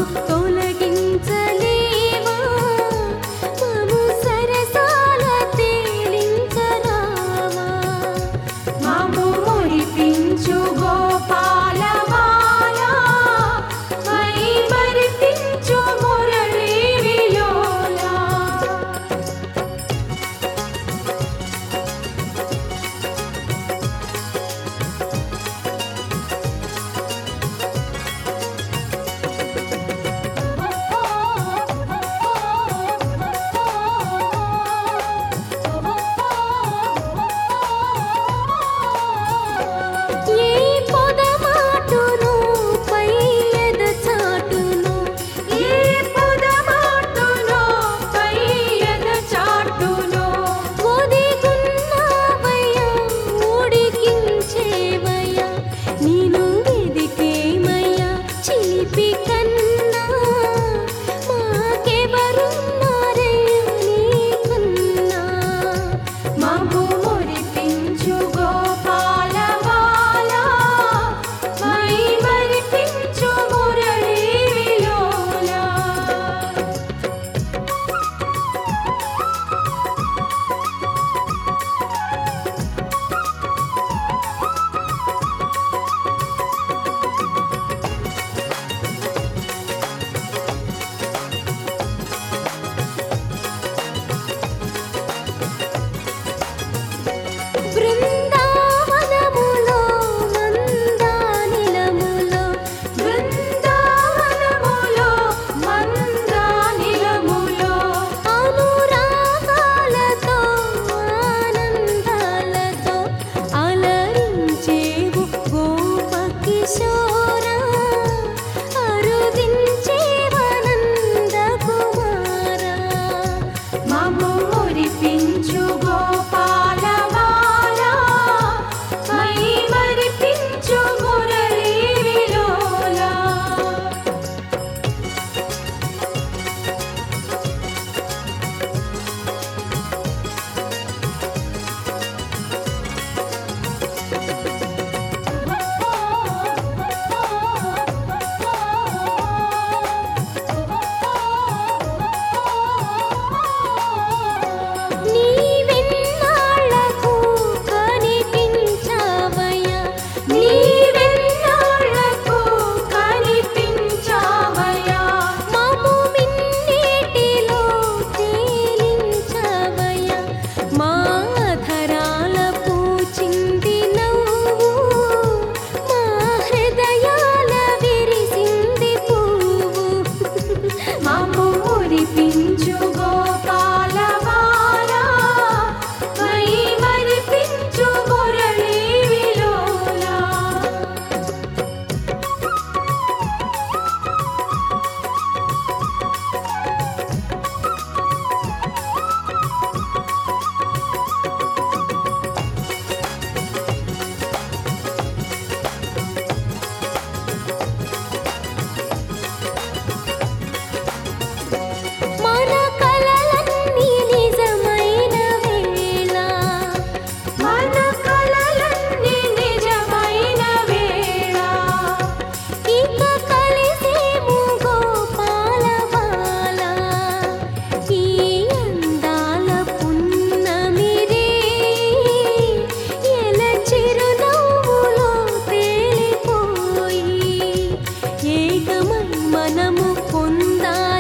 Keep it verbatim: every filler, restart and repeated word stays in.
తొలగించలేవా మము సరసాల తేలించరావా మము మురిపించు గోపాల బాలా మై మరిపించు మురళీ విలోలా ఏ పొదమాటును పై ఎద చాటును ఏ పొదమాటును పై ఎద చాటును ఒదిగున్నావయ్యా ఉడికించేవయ్యా నేను వెదికేమయ్యా చిలిపి కన్నా మాకెవరున్నారయ్యా నీకన్నా మము మురిపించు గోపాల బాలా మై మరిపించు మురళీ విలోలా బృందావనములో మందానిలములో బృందావనములో మందానిలములో అనురాగాలతో ఆనందాలతో అలరించేవు గోపకిశోరా అరుదించేవనంద కుమారా మము మురిపించు గోపాల బాలా మై మరిపించు మురళీ విలోలా నీవెన్నాళ్ళకు కనిపించావయ్యా నీవెన్నాళ్ళకు కనిపించావయ్యా మము మిన్నీటిలో తేలించావయ్యా మా అధరాల పూచింది నవ్వు మా హృదయాల విరిసింది పువ్వు మము మురిపించు గోపాల బాలా మై మరిపించు మురళీ విలోలా మన కలలన్నీ నిజమైన వేళ మన కలలన్నీ నిజమైన వేళ ఇక కలిసేము గోపాల బాలా ఈ అందాల పున్నమిరే ఎల చిరునవ్వులో తేలిపోయి ఏకమై మనము పొందాలి